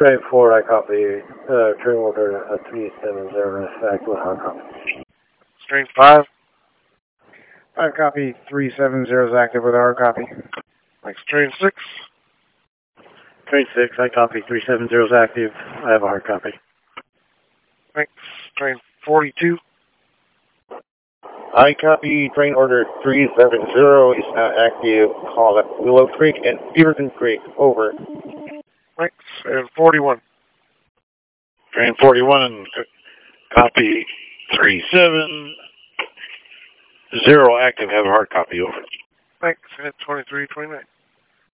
Train 4, I copy. Train order 370 effect with hard copy. Train 5. 5 copy. 370 is active with hard copy. Thanks. Train 6. Train 6, I copy. 370 is active. I have a hard copy. Thanks. Train 42. I copy. Train order 370 is not active. Call at Willow Creek and Beaverton Creek. Over. Thanks. And 41. Train 41, copy 370 active, have a hard copy, over. Thanks. And 23, 29.